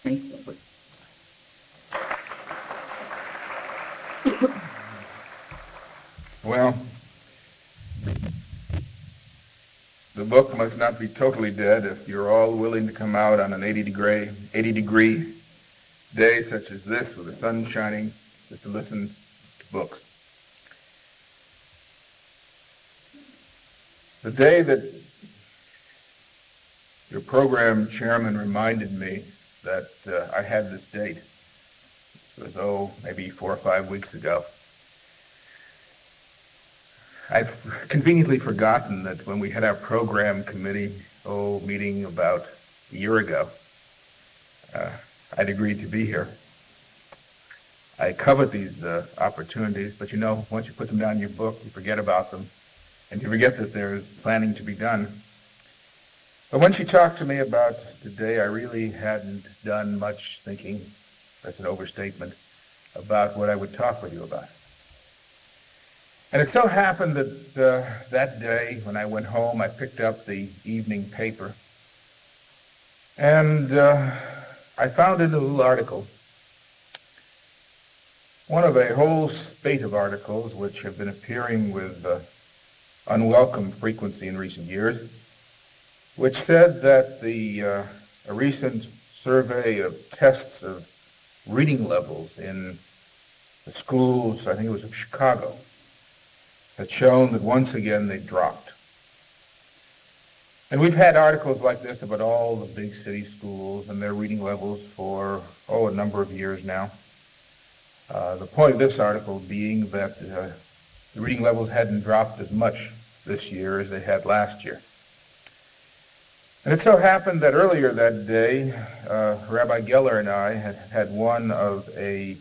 Well, the book must not be totally dead if you're all willing to come out on an 80-degree day such as this with the sun shining just to listen to books. The day that your program chairman reminded me that I had this date, it was, maybe 4 or 5 weeks ago, I've conveniently forgotten that when we had our program committee meeting about a year ago, I'd agreed to be here. I covet these opportunities, but once you put them down in your book, you forget about them, and you forget that there's planning to be done. But when she talked to me about today, I really hadn't done much thinking, that's an overstatement, about what I would talk with you about. And it so happened that that day, when I went home, I picked up the evening paper, and I found a little article, one of a whole spate of articles which have been appearing with unwelcome frequency in recent years, which said that a recent survey of tests of reading levels in the schools, I think it was of Chicago, had shown that once again they dropped. And we've had articles like this about all the big city schools and their reading levels for, a number of years now. The point of this article being that the reading levels hadn't dropped as much this year as they had last year. And it so happened that earlier that day, Rabbi Geller and I had one of a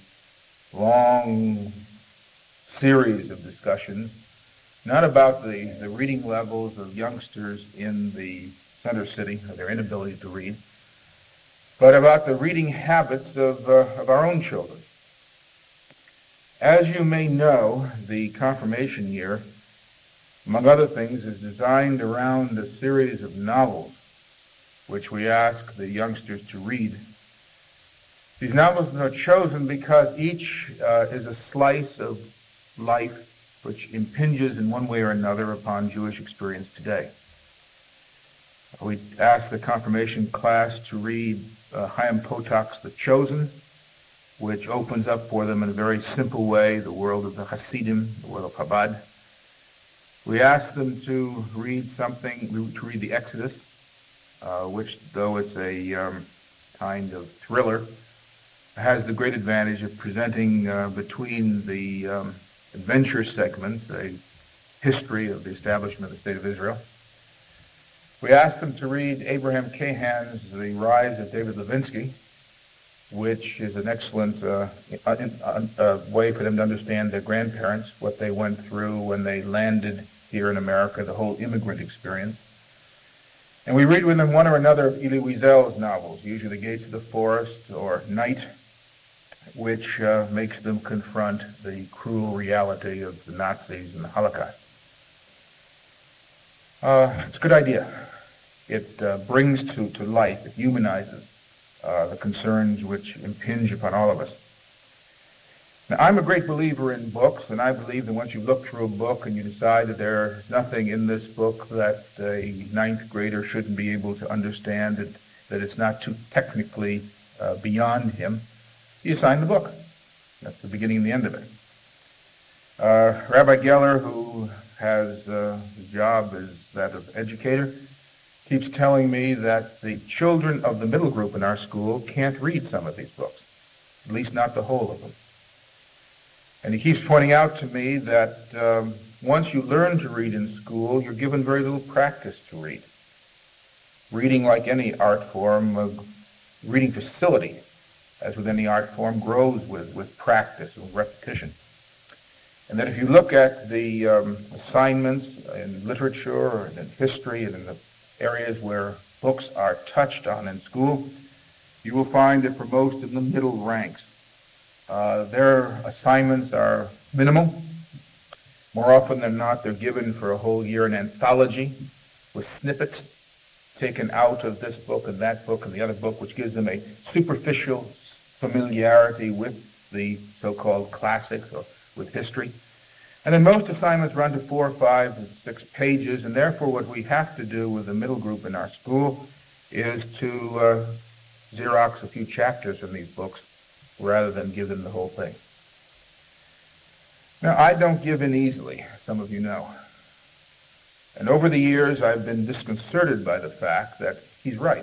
long series of discussions, not about the reading levels of youngsters in the center city, or their inability to read, but about the reading habits of our own children. As you may know, the confirmation year, among other things, is designed around a series of novels which we ask the youngsters to read. These novels are chosen because each is a slice of life which impinges in one way or another upon Jewish experience today. We ask the confirmation class to read Chaim Potok's The Chosen, which opens up for them in a very simple way the world of the Hasidim, the world of Chabad. We ask them to read the Exodus, which, though it's a kind of thriller, has the great advantage of presenting between the adventure segments a history of the establishment of the State of Israel. We asked them to read Abraham Cahan's The Rise of David Levinsky, which is an excellent way for them to understand their grandparents, what they went through when they landed here in America, the whole immigrant experience. And we read with them one or another of Elie Wiesel's novels, usually The Gates of the Forest or Night, which makes them confront the cruel reality of the Nazis and the Holocaust. It's a good idea. It brings to life, it humanizes the concerns which impinge upon all of us. Now, I'm a great believer in books, and I believe that once you look through a book and you decide that there's nothing in this book that a ninth grader shouldn't be able to understand, that it's not too technically beyond him, you sign the book. That's the beginning and the end of it. Rabbi Geller, who has his job as that of educator, keeps telling me that the children of the middle group in our school can't read some of these books, at least not the whole of them. And he keeps pointing out to me that once you learn to read in school, you're given very little practice to read. Reading, like any art form, reading facility, as with any art form, grows with practice and repetition. And that if you look at the assignments in literature and in history and in the areas where books are touched on in school, you will find that for most in the middle ranks, their assignments are minimal. More often than not, they're given for a whole year an anthology with snippets taken out of this book and that book and the other book, which gives them a superficial familiarity with the so-called classics or with history. And then most assignments run to 4, 5, and 6 pages, and therefore what we have to do with the middle group in our school is to Xerox a few chapters from these books rather than give them the whole thing. Now, I don't give in easily, some of you know. And over the years, I've been disconcerted by the fact that he's right.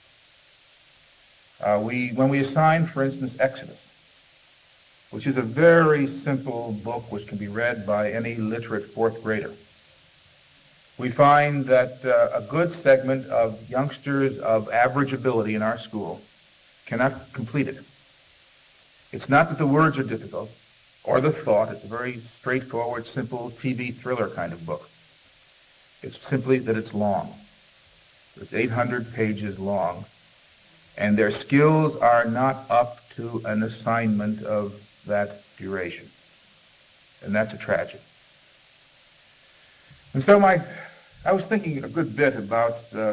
When we assign, for instance, Exodus, which is a very simple book which can be read by any literate fourth grader, we find that a good segment of youngsters of average ability in our school cannot complete it. It's not that the words are difficult or the thought. It's a very straightforward, simple TV thriller kind of book. It's simply that it's long. It's 800 pages long, and their skills are not up to an assignment of that duration. And that's a tragedy. And so I was thinking a good bit about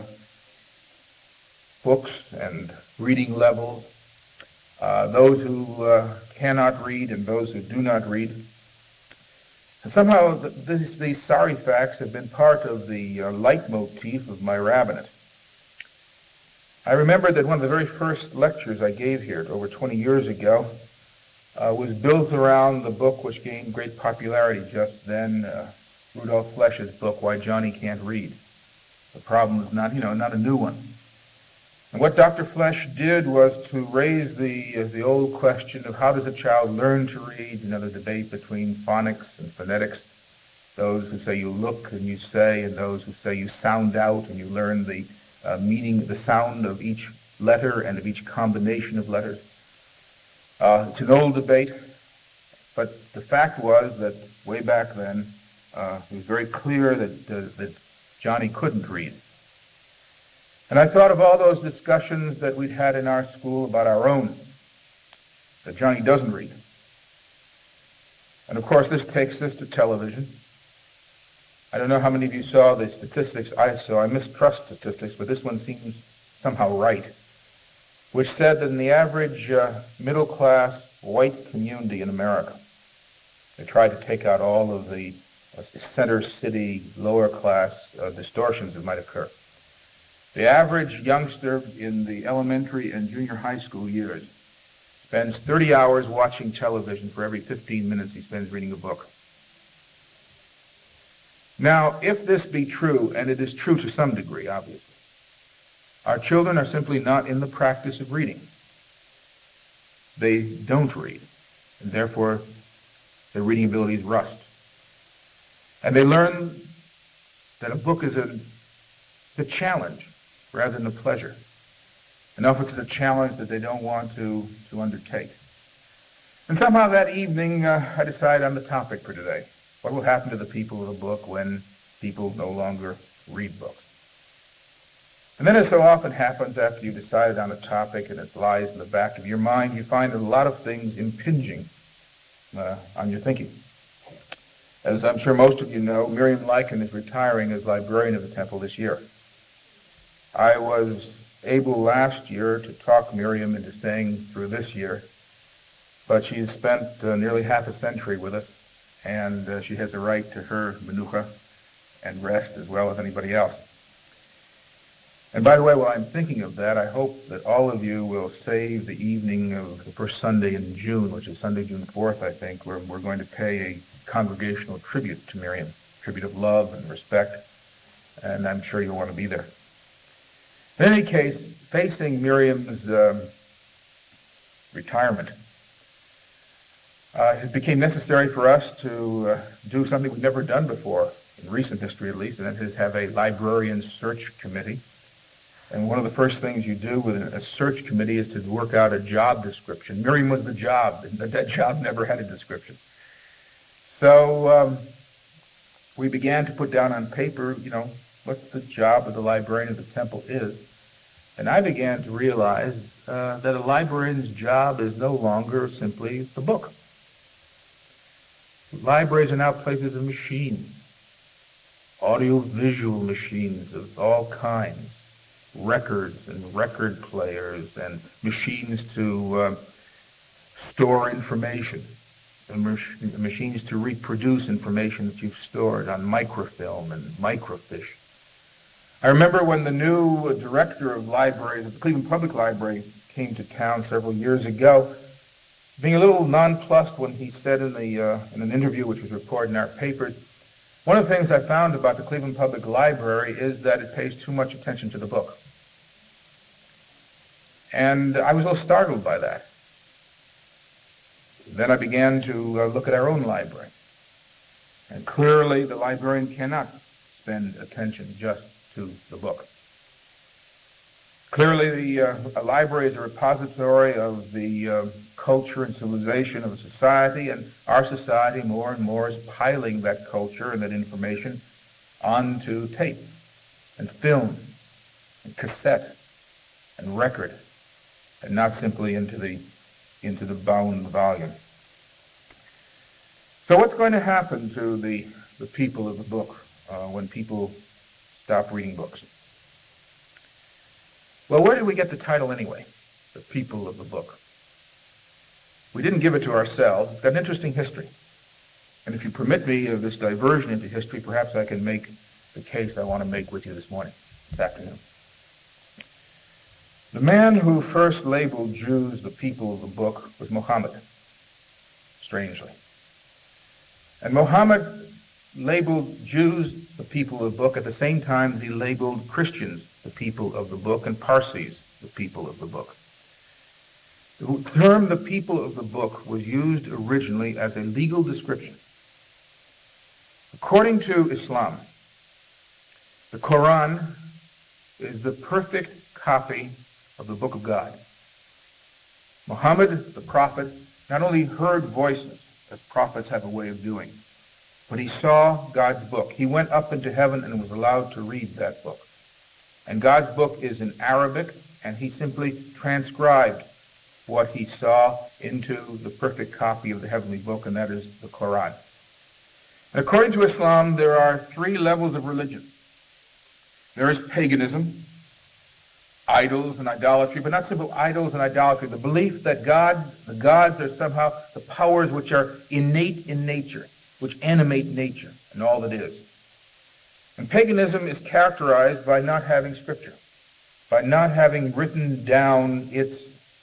books and reading levels, those who cannot read and those who do not read. And somehow these sorry facts have been part of the leitmotif of my rabbinate. I remember that one of the very first lectures I gave here over 20 years ago was built around the book which gained great popularity just then, Rudolf Flesch's book, Why Johnny Can't Read. The problem is not a new one. And what Dr. Flesch did was to raise the old question of how does a child learn to read, the debate between phonics and phonetics, those who say you look and you say, and those who say you sound out and you learn the meaning, the sound of each letter and of each combination of letters. It's an old debate, but the fact was that way back then, it was very clear that Johnny couldn't read. And I thought of all those discussions that we'd had in our school about our own, that Johnny doesn't read. And of course, this takes us to television. I don't know how many of you saw the statistics I saw. I mistrust statistics, but this one seems somehow right, which said that in the average middle-class white community in America, they tried to take out all of the center city, lower-class distortions that might occur. The average youngster in the elementary and junior high school years spends 30 hours watching television for every 15 minutes he spends reading a book. Now, if this be true, and it is true to some degree, obviously, our children are simply not in the practice of reading. They don't read, and therefore their reading abilities rust. And they learn that a book is a challenge rather than a pleasure. And often it's a challenge that they don't want to undertake. And somehow that evening, I decided on the topic for today. What will happen to the people of the book when people no longer read books? And then, as so often happens after you've decided on a topic and it lies in the back of your mind, you find a lot of things impinging on your thinking. As I'm sure most of you know, Miriam Lycan is retiring as librarian of the temple this year. I was able last year to talk Miriam into staying through this year, but she's spent nearly half a century with us, and she has a right to her menucha and rest as well as anybody else. And by the way, while I'm thinking of that, I hope that all of you will save the evening of the first Sunday in June, which is Sunday, June 4th, I think, where we're going to pay a congregational tribute to Miriam, tribute of love and respect, and I'm sure you'll want to be there. In any case, facing Miriam's retirement, it became necessary for us to do something we've never done before, in recent history at least, and that is have a librarian search committee. And one of the first things you do with a search committee is to work out a job description. Miriam was the job, and that job never had a description. So we began to put down on paper, what the job of the librarian of the temple is. And I began to realize that a librarian's job is no longer simply the book. Libraries are now places of machines, audio-visual machines of all kinds. records and record players and machines to store information, and machines to reproduce information that you've stored on microfilm and microfiche. I remember when the new director of libraries at the Cleveland Public Library came to town several years ago, being a little nonplussed when he said in an interview which was reported in our papers, one of the things I found about the Cleveland Public Library is that it pays too much attention to the book. And I was a little startled by that. Then I began to look at our own library. And clearly the librarian cannot spend attention just to the book. Clearly a library is a repository of the culture and civilization of a society, and our society more and more is piling that culture and that information onto tape and film and cassette and record, and not simply into the bound volume. So what's going to happen to the people of the book when people stop reading books? Well, where did we get the title anyway? The people of the book. We didn't give it to ourselves. It's got an interesting history. And if you permit me this diversion into history, perhaps I can make the case I want to make with you this afternoon. The man who first labeled Jews the people of the book was Muhammad, strangely. And Muhammad labeled Jews the people of the book at the same time as he labeled Christians the people of the book and Parsis the people of the book. The term the people of the book was used originally as a legal description. According to Islam, the Quran is the perfect copy of the book of God. Muhammad, the prophet, not only heard voices, as prophets have a way of doing, but he saw God's book. He went up into heaven and was allowed to read that book. And God's book is in Arabic, and he simply transcribed what he saw into the perfect copy of the heavenly book, and that is the Quran. And according to Islam, there are three levels of religion. There is paganism, idols and idolatry, but not simple idols and idolatry. The belief that the gods are somehow the powers which are innate in nature, which animate nature and all that is. And paganism is characterized by not having scripture, by not having written down its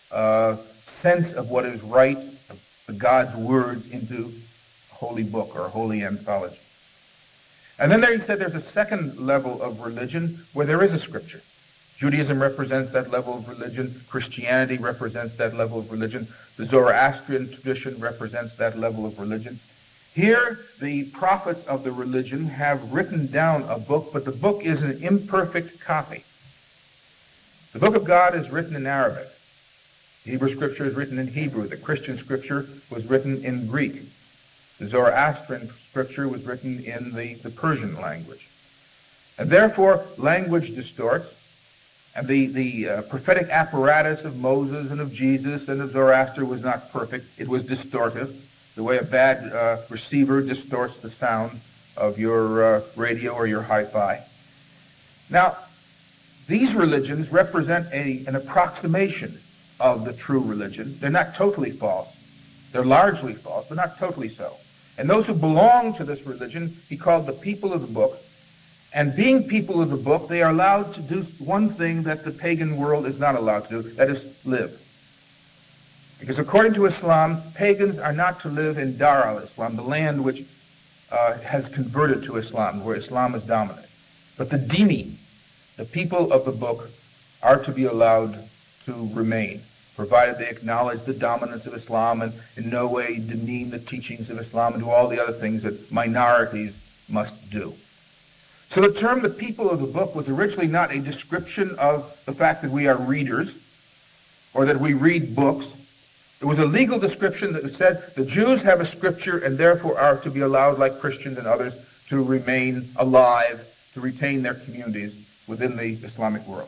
sense of what is right, the God's words, into a holy book or a holy anthology. And then he said there's a second level of religion where there is a scripture. Judaism represents that level of religion. Christianity represents that level of religion. The Zoroastrian tradition represents that level of religion. Here, the prophets of the religion have written down a book, but the book is an imperfect copy. The book of God is written in Arabic. The Hebrew scripture is written in Hebrew. The Christian scripture was written in Greek. The Zoroastrian scripture was written in the Persian language. And therefore, language distorts, and the prophetic apparatus of Moses and of Jesus and of Zoroaster was not perfect. It was distortive, the way a bad receiver distorts the sound of your radio or your hi-fi. Now, these religions represent an approximation of the true religion. They're not totally false. They're largely false, but not totally so. And those who belong to this religion, he called the people of the book. And being people of the book, they are allowed to do one thing that the pagan world is not allowed to do, that is live. Because according to Islam, pagans are not to live in Dar al-Islam, the land which has converted to Islam, where Islam is dominant. But the Dini, the people of the book, are to be allowed to remain, provided they acknowledge the dominance of Islam and in no way demean the teachings of Islam and do all the other things that minorities must do. So the term the people of the book was originally not a description of the fact that we are readers or that we read books. It was a legal description that said the Jews have a scripture and therefore are to be allowed, like Christians and others, to remain alive, to retain their communities within the Islamic world.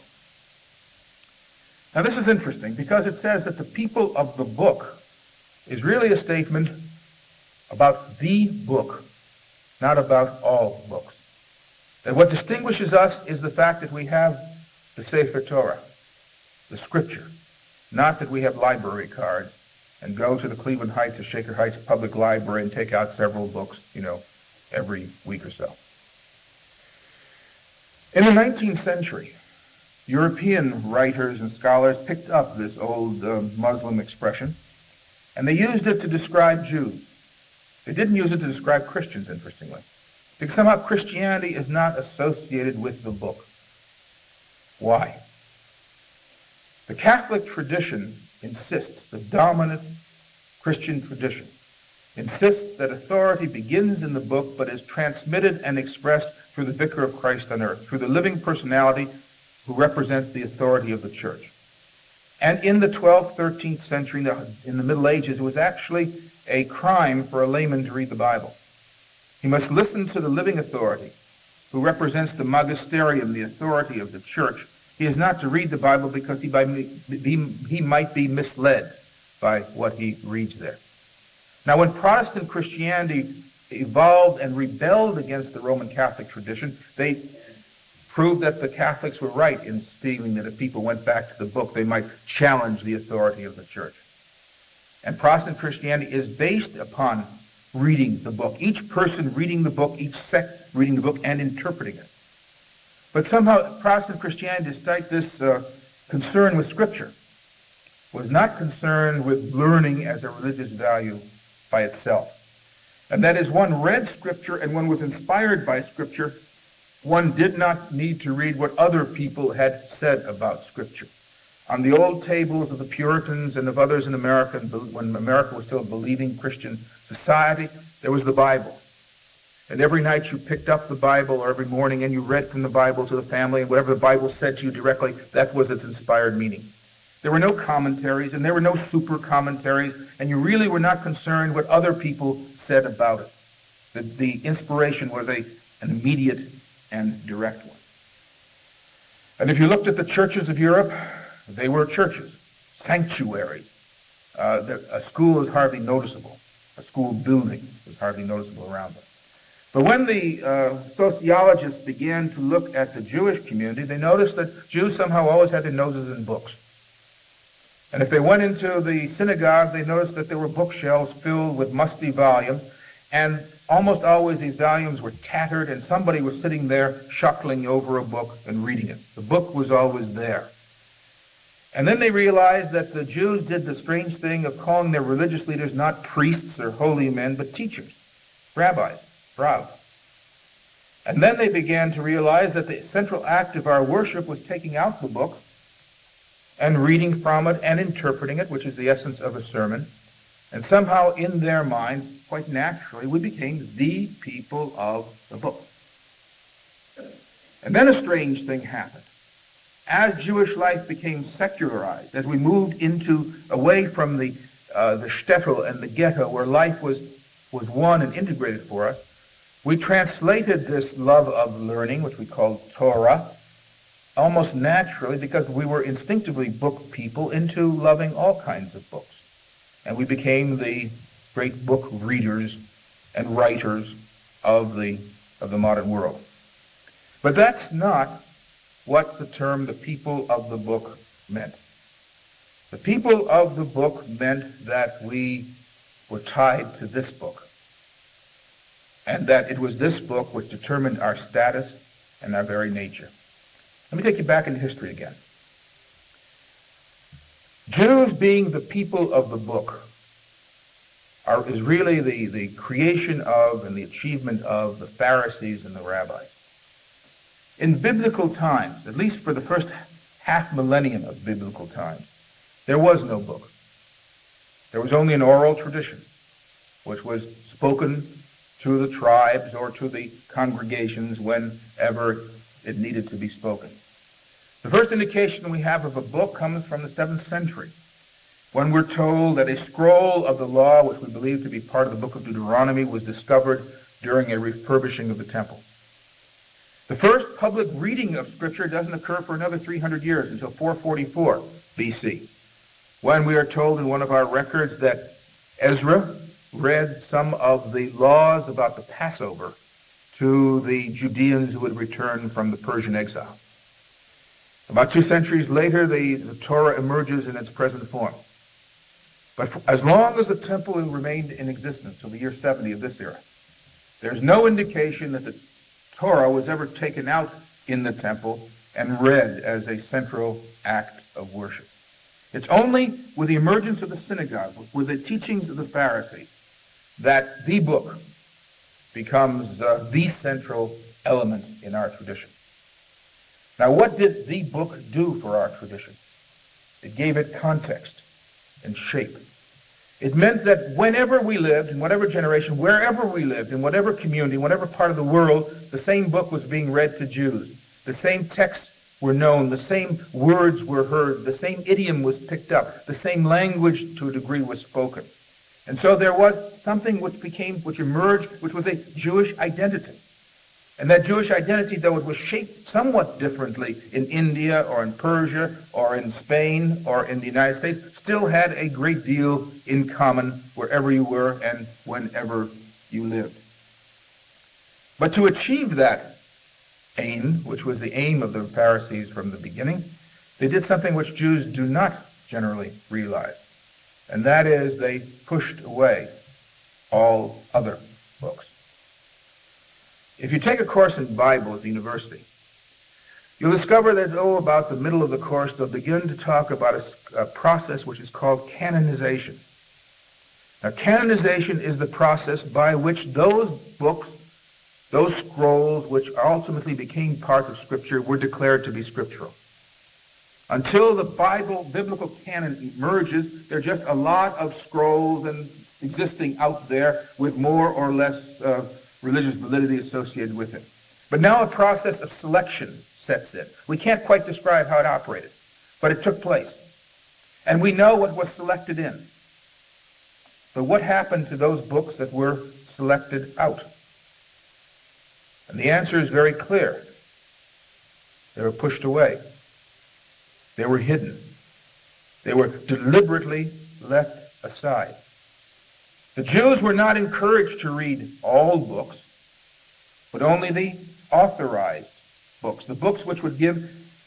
Now this is interesting because it says that the people of the book is really a statement about the book, not about all books. That what distinguishes us is the fact that we have the Sefer Torah, the Scripture. Not that we have library cards and go to the Cleveland Heights or Shaker Heights Public Library and take out several books, every week or so. In the 19th century, European writers and scholars picked up this old Muslim expression, and they used it to describe Jews. They didn't use it to describe Christians, interestingly, because somehow Christianity is not associated with the book. Why? The Catholic tradition insists, the dominant Christian tradition, insists that authority begins in the book but is transmitted and expressed through the Vicar of Christ on earth, through the living personality who represents the authority of the church. And in the 12th, 13th century, in the Middle Ages, it was actually a crime for a layman to read the Bible. He must listen to the living authority who represents the magisterium, the authority of the church. He is not to read the Bible because he might be misled by what he reads there. Now, when Protestant Christianity evolved and rebelled against the Roman Catholic tradition, they proved that the Catholics were right in feeling that if people went back to the book, they might challenge the authority of the church. And Protestant Christianity is based upon reading the book, each person reading the book, each sect reading the book and interpreting it. But somehow Protestant Christianity, despite this concern with Scripture, was not concerned with learning as a religious value by itself. And that is, one read Scripture and one was inspired by Scripture. One did not need to read what other people had said about Scripture. On the old tables of the Puritans and of others in America, when America was still a believing Christian society, there was the Bible. And every night you picked up the Bible, or every morning, and you read from the Bible to the family, and whatever the Bible said to you directly, that was its inspired meaning. There were no commentaries, and there were no super commentaries, and you really were not concerned what other people said about it. The inspiration was an immediate and direct one. And if you looked at the churches of Europe, they were churches, sanctuaries. A school is hardly noticeable. A school building is hardly noticeable around them. But when the sociologists began to look at the Jewish community, they noticed that Jews somehow always had their noses in books. And if they went into the synagogue, they noticed that there were bookshelves filled with musty volumes, and almost always these volumes were tattered, and somebody was sitting there shuffling over a book and reading it. The book was always there. And then they realized that the Jews did the strange thing of calling their religious leaders not priests or holy men, but teachers, rabbis, rav. And then they began to realize that the central act of our worship was taking out the book and reading from it and interpreting it, which is the essence of a sermon. And somehow in their minds, quite naturally, we became the people of the book. And then a strange thing happened. As Jewish life became secularized, as we moved away from the shtetl and the ghetto where life was one and integrated for us, we translated this love of learning, which we call Torah, almost naturally, because we were instinctively book people, into loving all kinds of books. And we became the great book readers and writers of the modern world. But that's not what the term the people of the book meant. The people of the book meant that we were tied to this book, and that it was this book which determined our status and our very nature. Let me take you back into history again. Jews being the people of the book is really the creation of and the achievement of the Pharisees and the rabbis. In biblical times, at least for the first half millennium of biblical times, there was no book. There was only an oral tradition, which was spoken to the tribes or to the congregations whenever it needed to be spoken. The first indication we have of a book comes from the 7th century, when we're told that a scroll of the law, which we believe to be part of the book of Deuteronomy, was discovered during a refurbishing of the temple. The first public reading of Scripture doesn't occur for another 300 years, until 444 BC, when we are told in one of our records that Ezra read some of the laws about the Passover to the Judeans who had returned from the Persian exile. About 2 centuries later, the Torah emerges in its present form. But as long as the temple remained in existence, till the year 70 of this era, there's no indication that the Torah was ever taken out in the temple and read as a central act of worship. It's only with the emergence of the synagogue, with the teachings of the Pharisees, that the book becomes the central element in our tradition. Now, what did the book do for our tradition? It gave it context and shape. It meant that whenever we lived, in whatever generation, wherever we lived, in whatever community, whatever part of the world, the same book was being read to Jews. The same texts were known. The same words were heard. The same idiom was picked up. The same language, to a degree, was spoken. And so there was something which emerged, which was a Jewish identity. And that Jewish identity, though it was shaped somewhat differently in India or in Persia or in Spain or in the United States, still had a great deal in common wherever you were and whenever you lived. But to achieve that aim, which was the aim of the Pharisees from the beginning, they did something which Jews do not generally realize. And that is, they pushed away all other books. If you take a course in Bible at the university, you'll discover that, about the middle of the course, they'll begin to talk about a process which is called canonization. Now, canonization is the process by which those books, those scrolls, which ultimately became part of Scripture, were declared to be scriptural. Until the biblical canon emerges, there are just a lot of scrolls and existing out there with more or less religious validity associated with it. But now a process of selection sets in. We can't quite describe how it operated, but it took place. And we know what was selected in. But what happened to those books that were selected out? And the answer is very clear. They were pushed away. They were hidden. They were deliberately left aside. The Jews were not encouraged to read all books, but only the authorized books, the books which would give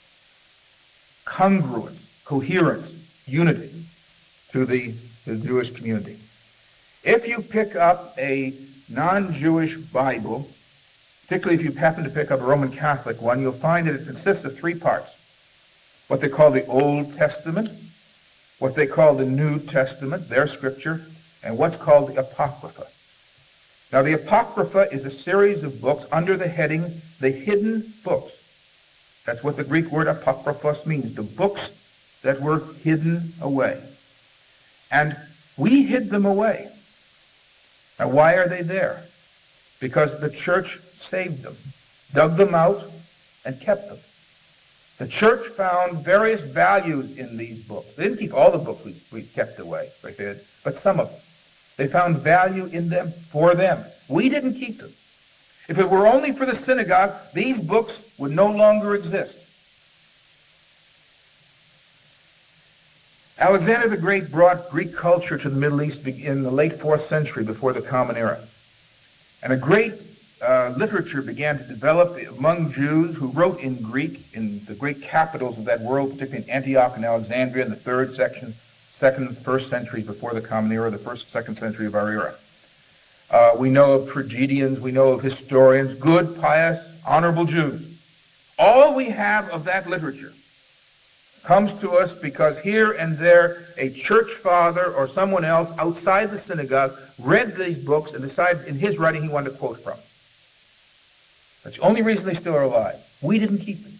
congruence, coherence, unity to the Jewish community. If you pick up a non-Jewish Bible, particularly if you happen to pick up a Roman Catholic one, you'll find that it consists of 3 parts. What they call the Old Testament, what they call the New Testament, their scripture, and what's called the Apocrypha. Now, the Apocrypha is a series of books under the heading, the hidden books. That's what the Greek word apokryphos means, the books that were hidden away. And we hid them away. Now, why are they there? Because the church saved them, dug them out, and kept them. The church found various values in these books. They didn't keep all the books we kept away, like they did, but some of them. They found value in them for them. We didn't keep them. If it were only for the synagogue, these books would no longer exist. Alexander the Great brought Greek culture to the Middle East in the late 4th century before the Common Era. And a great literature began to develop among Jews who wrote in Greek in the great capitals of that world, particularly in Antioch and Alexandria in the 1st century before the Common Era, the 1st, 2nd century of our era. We know of tragedians, we know of historians, good, pious, honorable Jews. All we have of that literature comes to us because here and there a church father or someone else outside the synagogue read these books and decided in his writing he wanted to quote from. That's the only reason they still are alive. We didn't keep them.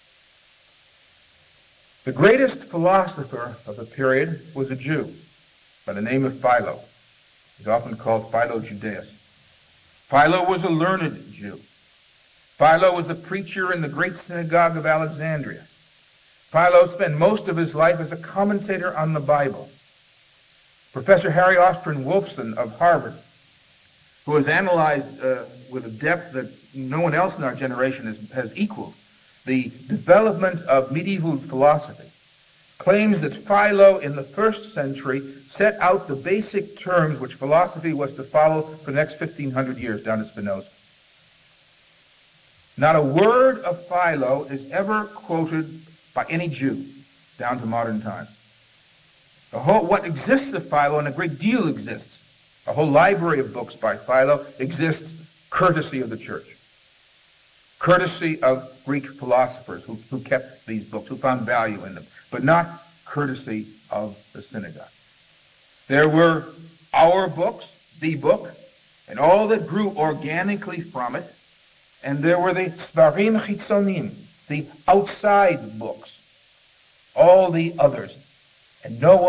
The greatest philosopher of the period was a Jew by the name of Philo. He's often called Philo Judaeus. Philo was a learned Jew. Philo was a preacher in the great synagogue of Alexandria. Philo spent most of his life as a commentator on the Bible. Professor Harry Austin Wolfson of Harvard, who has analyzed with a depth that no one else in our generation has equaled the development of medieval philosophy, claims that Philo in the 1st century set out the basic terms which philosophy was to follow for the next 1,500 years down to Spinoza. Not a word of Philo is ever quoted by any Jew down to modern times. What exists of Philo, and a great deal exists, a whole library of books by Philo exists courtesy of the church, courtesy of Greek philosophers who kept these books, who found value in them, but not courtesy of the synagogue. There were our books, the book, and all that grew organically from it, and there were the Svarim Chitzonim, the outside books, all the others. And no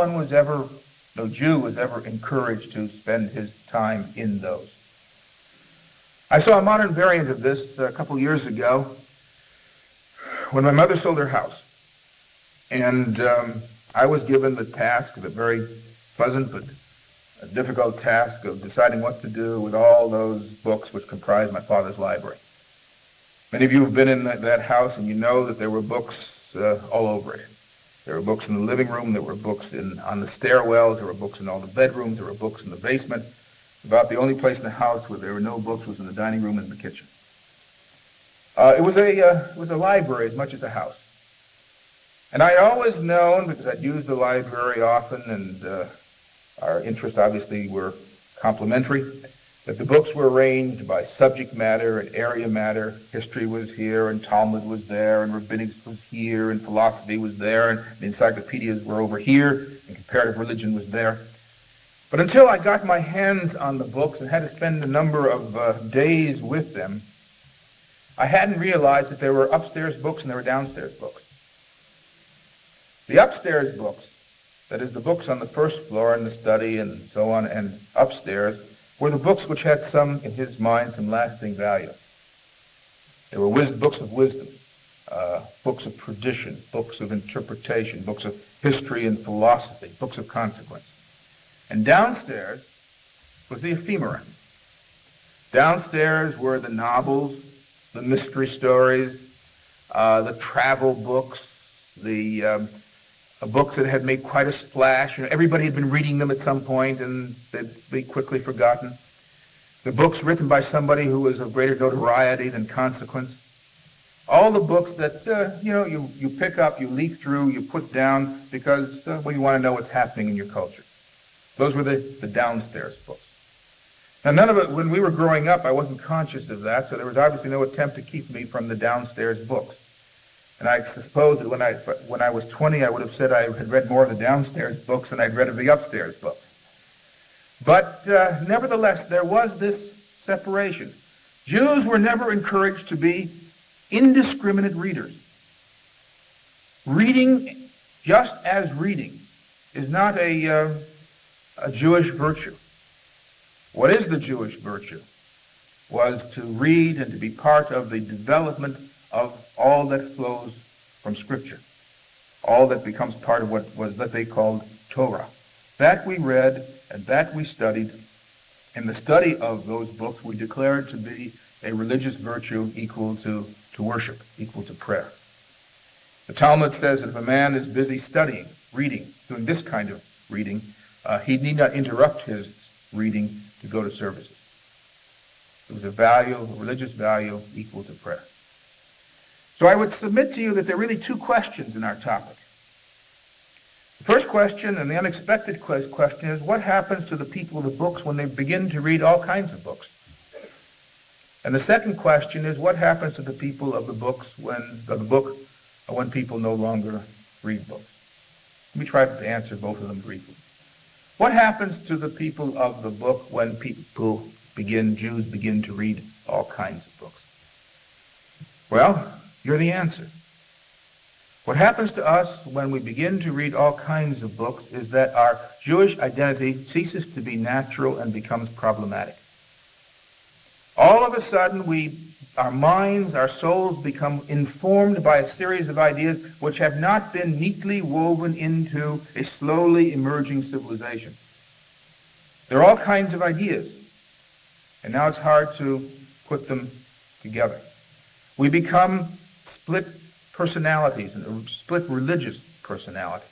Jew was ever encouraged to spend his time in those. I saw a modern variant of this a couple years ago when my mother sold her house. And I was given the task, the very pleasant but difficult task of deciding what to do with all those books which comprised my father's library. Many of you have been in that house and you know that there were books all over it. There were books in the living room, there were books on the stairwells, there were books in all the bedrooms, there were books in the basement. About the only place in the house where there were no books was in the dining room and the kitchen. It was a library as much as a house. And I had always known, because I'd used the library often, and our interests obviously were complementary, that the books were arranged by subject matter and area matter. History was here, and Talmud was there, and rabbinics was here, and philosophy was there, and the encyclopedias were over here, and comparative religion was there. But until I got my hands on the books and had to spend a number of days with them, I hadn't realized that there were upstairs books and there were downstairs books. The upstairs books, that is the books on the first floor in the study and so on, and upstairs, were the books which had some, in his mind, some lasting value. There were books of wisdom, books of tradition, books of interpretation, books of history and philosophy, books of consequence. And downstairs was the ephemera. Downstairs were the novels, the mystery stories, the travel books, the books that had made quite a splash. Everybody had been reading them at some point and they'd be quickly forgotten. The books written by somebody who was of greater notoriety than consequence. All the books that, you pick up, you leaf through, you put down because you want to know what's happening in your culture. Those were the downstairs books. Now, none of it, when we were growing up, I wasn't conscious of that, so there was obviously no attempt to keep me from the downstairs books. And I suppose that when I was 20, I would have said I had read more of the downstairs books than I'd read of the upstairs books. But nevertheless, there was this separation. Jews were never encouraged to be indiscriminate readers. Reading, just as reading, is not a Jewish virtue. What is the Jewish virtue? Was to read and to be part of the development of all that flows from Scripture, all that becomes part of what they called Torah. That we read and that we studied. In the study of those books, we declared to be a religious virtue equal to worship, equal to prayer. The Talmud says that if a man is busy studying, reading, doing this kind of reading, he need not interrupt his reading to go to services. It was a religious value equal to prayer. So I would submit to you that there are really two questions in our topic. The first question, and the unexpected question, is what happens to the people of the books when they begin to read all kinds of books? And the second question is what happens to the people of the book when people no longer read books? Let me try to answer both of them briefly. What happens to the people of the book when Jews begin to read all kinds of books? Well, you're the answer. What happens to us when we begin to read all kinds of books is that our Jewish identity ceases to be natural and becomes problematic. All of a sudden, our minds, our souls become informed by a series of ideas which have not been neatly woven into a slowly emerging civilization. There are all kinds of ideas, and now it's hard to put them together. We become split personalities and split religious personalities.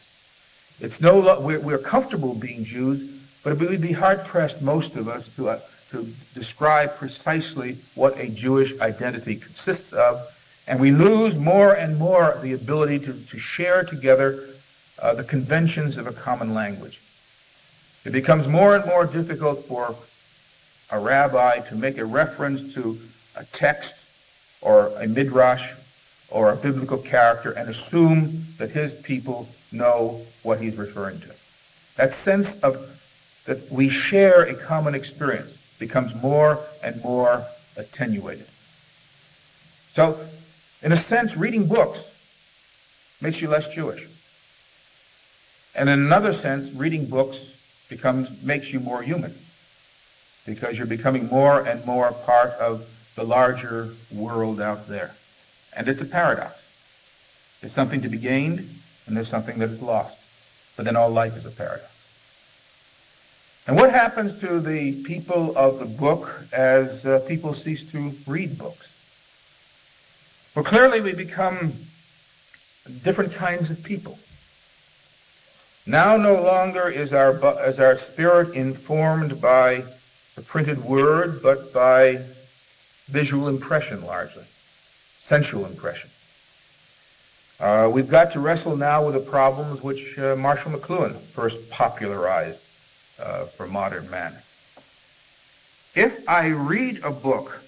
We're comfortable being Jews, but it would be hard-pressed, most of us, to describe precisely what a Jewish identity consists of And we lose more and more the ability to share together the conventions of a common language. It becomes more and more difficult for a rabbi to make a reference to a text or a midrash or a biblical character and assume that his people know what he's referring to. That sense of that we share a common experience becomes more and more attenuated. So, in a sense, reading books makes you less Jewish. And in another sense, reading books makes you more human, because you're becoming more and more part of the larger world out there. And it's a paradox. There's something to be gained, and there's something that is lost. But then all life is a paradox. And what happens to the people of the book as people cease to read books? Well, clearly we become different kinds of people. Now no longer is our spirit informed by the printed word, but by visual impression largely, sensual impression. We've got to wrestle now with the problems which Marshall McLuhan first popularized for modern man. If I read a book,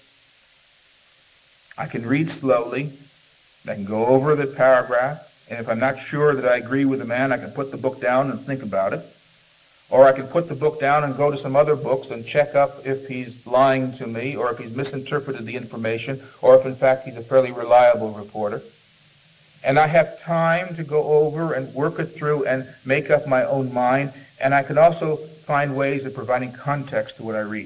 I can read slowly, I can go over the paragraph, and if I'm not sure that I agree with the man, I can put the book down and think about it. Or I can put the book down and go to some other books and check up if he's lying to me, or if he's misinterpreted the information, or if in fact he's a fairly reliable reporter. And I have time to go over and work it through and make up my own mind, and I can also find ways of providing context to what I read.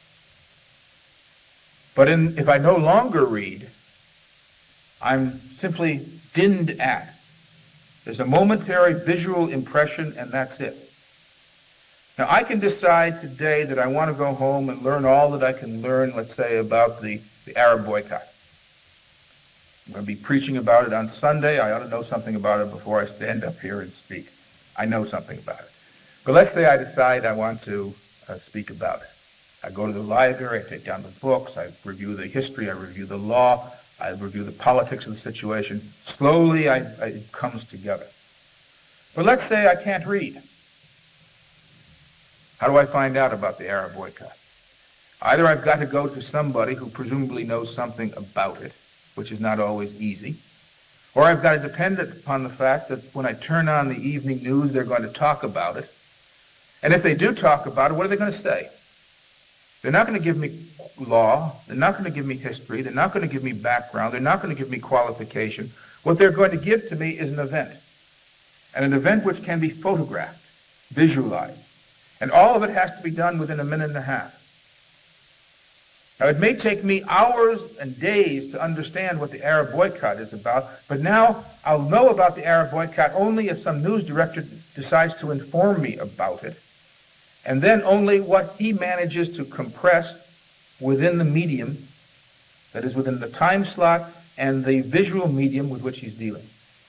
But if I no longer read, I'm simply dinned at. There's a momentary visual impression, and that's it. Now, I can decide today that I want to go home and learn all that I can learn, let's say, about the Arab boycott. I'm going to be preaching about it on Sunday. I ought to know something about it before I stand up here and speak. I know something about it. But let's say I decide I want to speak about it. I go to the library, I take down the books, I review the history, I review the law, I review the politics of the situation. Slowly, it comes together. But let's say I can't read. How do I find out about the Arab boycott? Either I've got to go to somebody who presumably knows something about it, which is not always easy, or I've got to depend upon the fact that when I turn on the evening news, they're going to talk about it. And if they do talk about it, what are they going to say? They're not going to give me law. They're not going to give me history. They're not going to give me background. They're not going to give me qualification. What they're going to give to me is an event, and an event which can be photographed, visualized. And all of it has to be done within a minute and a half. Now, it may take me hours and days to understand what the Arab boycott is about, but now I'll know about the Arab boycott only if some news director decides to inform me about it, and then only what he manages to compress within the medium, that is within the time slot and the visual medium with which he's dealing.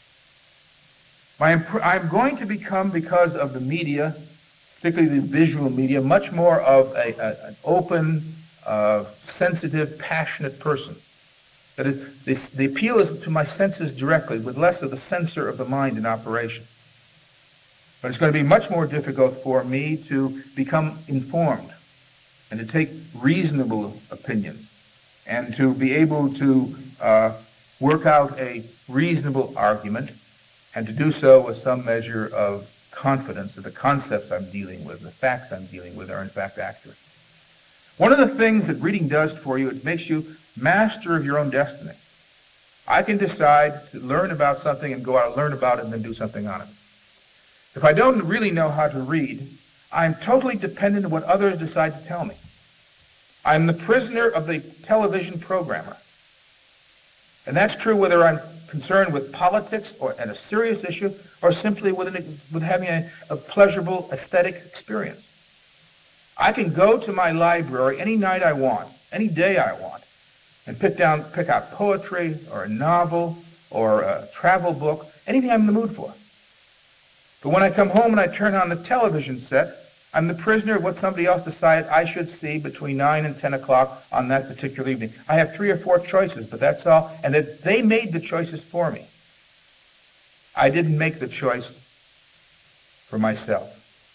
I'm going to become, because of the media, particularly the visual media, much more of an open, sensitive, passionate person. That is, the appeal is to my senses directly, with less of the censor of the mind in operation. But it's going to be much more difficult for me to become informed and to take reasonable opinions and to be able to work out a reasonable argument, and to do so with some measure of confidence that the concepts I'm dealing with, the facts I'm dealing with, are in fact accurate. One of the things that reading does for you, it makes you master of your own destiny. I can decide to learn about something and go out and learn about it and then do something on it. If I don't really know how to read, I'm totally dependent on what others decide to tell me. I'm the prisoner of the television programmer. And that's true whether I'm concerned with politics and a serious issue, or simply with having a pleasurable aesthetic experience. I can go to my library any night I want, any day I want, and pick out poetry or a novel or a travel book, anything I'm in the mood for. But when I come home and I turn on the television set, I'm the prisoner of what somebody else decided I should see between 9 and 10 o'clock on that particular evening. I have 3 or 4 choices, but that's all. And that they made the choices for me. I didn't make the choice for myself.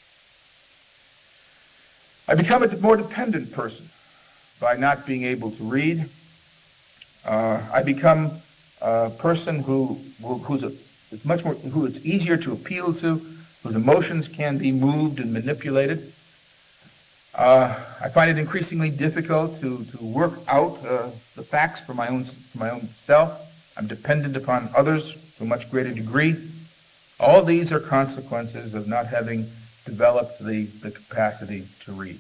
I become a more dependent person by not being able to read. I become a person who is easier to appeal to, whose emotions can be moved and manipulated. I find it increasingly difficult to work out the facts for my own self. I'm dependent upon others to a much greater degree. All these are consequences of not having developed the capacity to read.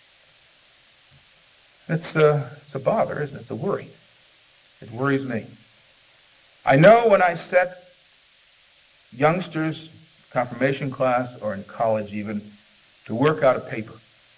It's a bother, isn't it? It's a worry. It worries me. I know when I set youngsters, confirmation class, or in college even, to work out a paper,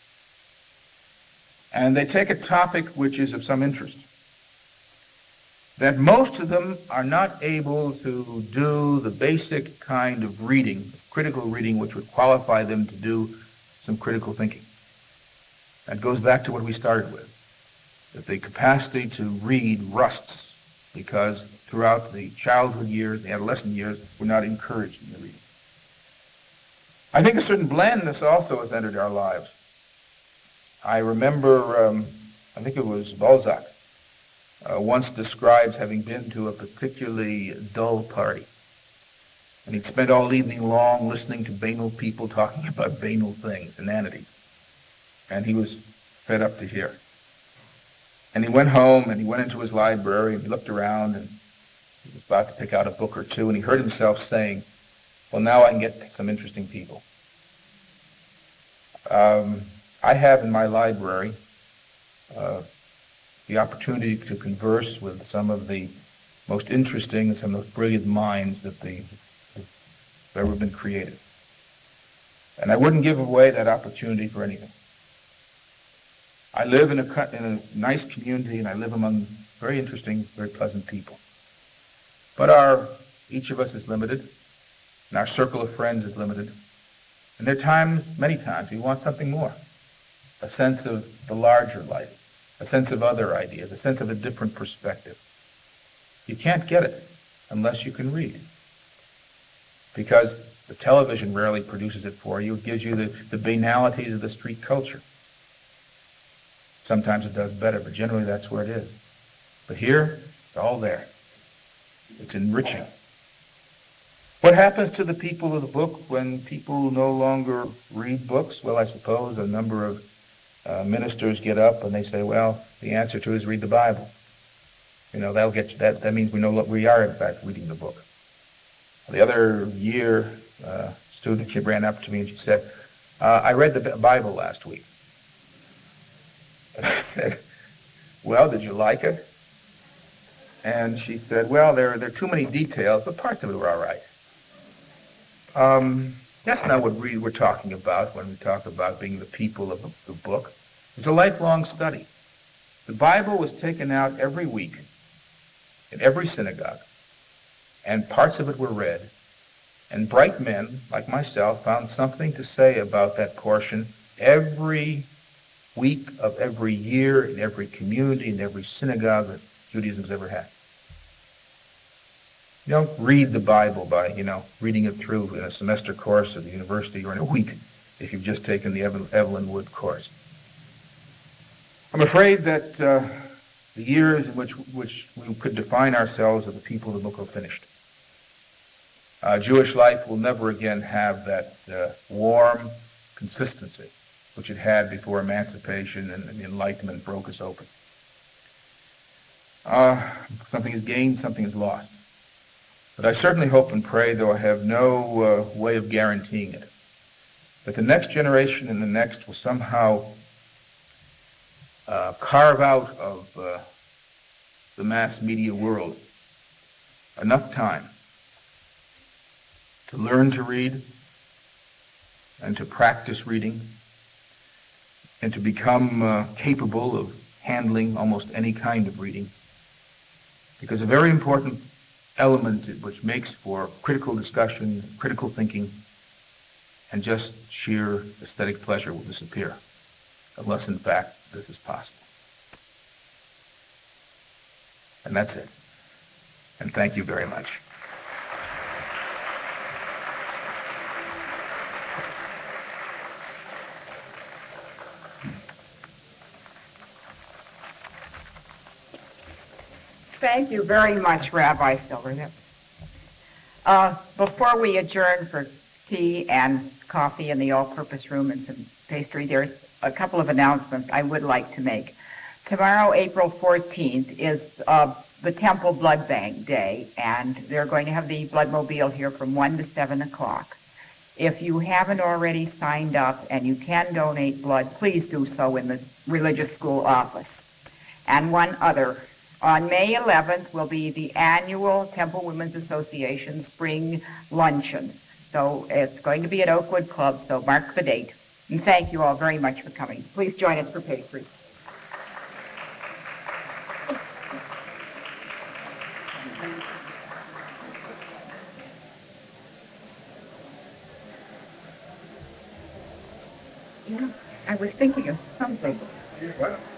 and they take a topic which is of some interest, that most of them are not able to do the basic kind of reading, critical reading, which would qualify them to do some critical thinking. That goes back to what we started with, that the capacity to read rusts because throughout the childhood years, the adolescent years, we're not encouraged in the reading. I think a certain blandness also has entered our lives. I remember, I think it was Balzac, once describes having been to a particularly dull party. And he'd spent all evening long listening to banal people talking about banal things, inanities. And he was fed up to hear. And he went home and he went into his library and he looked around and he was about to pick out a book or two and he heard himself saying, well, now I can get some interesting people. I have in my library the opportunity to converse with some of the most interesting and some of the brilliant minds that have ever been created. And I wouldn't give away that opportunity for anything. I live in a nice community and I live among very interesting, very pleasant people. But each of us is limited and our circle of friends is limited. And there are times, many times, we want something more. A sense of the larger life, a sense of other ideas, a sense of a different perspective. You can't get it unless you can read. Because the television rarely produces it for you. It gives you the banalities of the street culture. Sometimes it does better, but generally that's where it is. But here, it's all there. It's enriching. What happens to the people of the book when people no longer read books? Well, I suppose a number of ministers get up and they say, well, the answer to it is read the Bible. You know, that'll get you, that means we are in fact reading the book. The other year, a student, she ran up to me and she said, I read the Bible last week. And I said, well, did you like it? And she said, well, there are too many details, but parts of it were all right. That's not what we're talking about when we talk about being the people of the book. It's a lifelong study. The Bible was taken out every week in every synagogue, and parts of it were read. And bright men, like myself, found something to say about that portion every week of every year in every community, in every synagogue that Judaism's ever had. You don't read the Bible by, reading it through in a semester course at the university or in a week if you've just taken the Evelyn Wood course. I'm afraid that the years in which we could define ourselves as the people of the book are finished. Jewish life will never again have that warm consistency which it had before emancipation and the Enlightenment broke us open. Something is gained, something is lost. But I certainly hope and pray, though I have no way of guaranteeing it, that the next generation and the next will somehow carve out of the mass media world enough time to learn to read and to practice reading and to become capable of handling almost any kind of reading. Because a very important element which makes for critical discussion, critical thinking, and just sheer aesthetic pleasure will disappear, unless in fact this is possible. And that's it. And thank you very much. Thank you very much, Rabbi Silver. Before we adjourn for tea and coffee in the all-purpose room and some pastry, there's a couple of announcements I would like to make. Tomorrow, April 14th, is the Temple Blood Bank Day, and they're going to have the Bloodmobile here from 1 to 7 o'clock. If you haven't already signed up and you can donate blood, please do so in the religious school office. And one other. On May 11th will be the annual Temple Women's Association Spring Luncheon. So it's going to be at Oakwood Club, so mark the date. And thank you all very much for coming. Please join us for pastry. Yeah, I was thinking of something. What?